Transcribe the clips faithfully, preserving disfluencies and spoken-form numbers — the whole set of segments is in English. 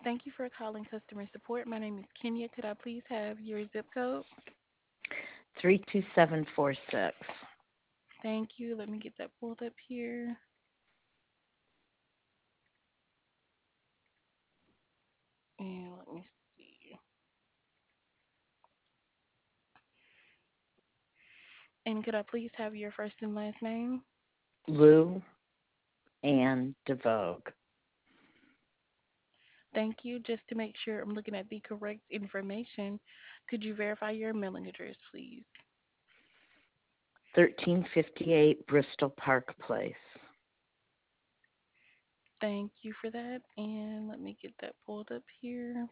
Thank you for calling customer support. My name is Kenya. Could I please have your zip code? three two seven four six. Thank you. Let me get that pulled up here. And let me see. And could I please have your first and last name? Lou Ann DeVogue. Thank you. Just to make sure I'm looking at the correct information, could you verify your mailing address, please? thirteen fifty-eight Bristol Park Place. Thank you for that. And let me get that pulled up here.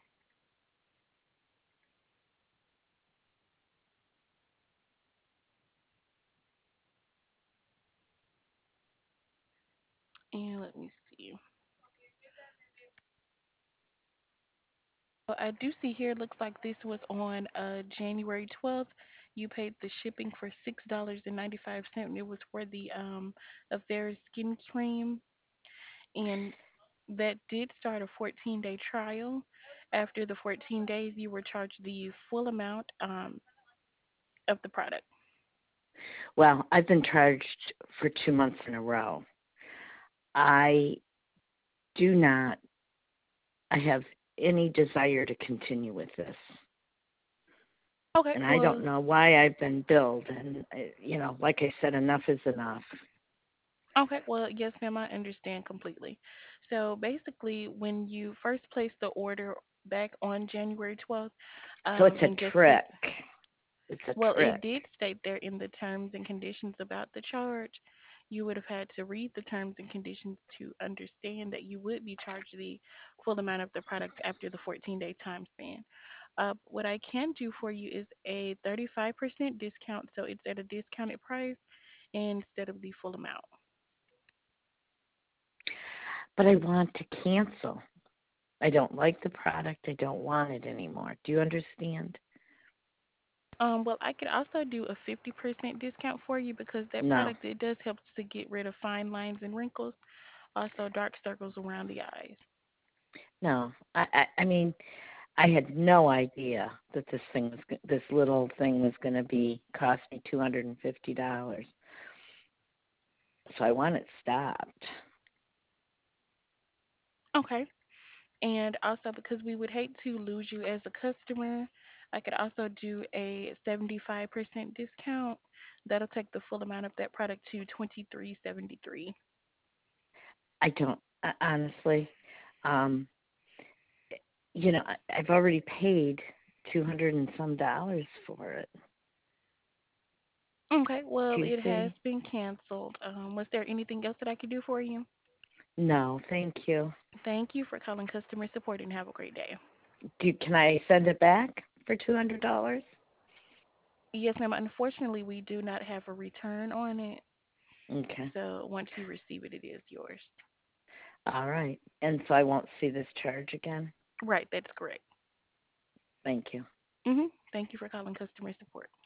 And let me see. Well, I do see here, it looks like this was on uh, January twelfth. You paid the shipping for six dollars and ninety-five cents. It was for the um, Avera skin cream. And that did start a fourteen day trial. After the fourteen days, you were charged the full amount um, of the product. Well, I've been charged for two months in a row. I do not I have any desire to continue with this. Okay, And I well, don't know why I've been billed. And, uh, you know, like I said, enough is enough. okay, well, yes, ma'am, I understand completely. So basically, when you first placed the order back on January twelfth, So it's um, a and just to trick. It's a Well, it trick. did state there in the terms and conditions about the charge. You would have had to read the terms and conditions to understand that you would be charged the full amount of the product after the fourteen day time span. Uh, what I can do for you is a thirty-five percent discount, so it's at a discounted price instead of the full amount. But I want to cancel. I don't like the product. I don't want it anymore. Do you understand? Um, well, I could also do a fifty percent discount for you because that No, product it does help to get rid of fine lines and wrinkles, also dark circles around the eyes. no. I, I, I mean, I had no idea that this thing was, go- this little thing was going to be cost me two hundred and fifty dollars. So I want it stopped. Okay. And also, because we would hate to lose you as a customer, I could also do a seventy-five percent discount. That'll take the full amount of that product to twenty-three seventy-three. I don't uh, honestly. Um, you know, I, I've already paid two hundred and some dollars for it. Okay, Do well, you it has see? been canceled. Um, was there anything else that I could do for you? No, thank you. Thank you for calling customer support and have a great day. Do can I send it back for two hundred dollars? Yes, ma'am. Unfortunately, we do not have a return on it. Okay. So once you receive it, it is yours. All right. And so I won't see this charge again. Right, that's correct. Thank you. Mhm. Thank you for calling customer support.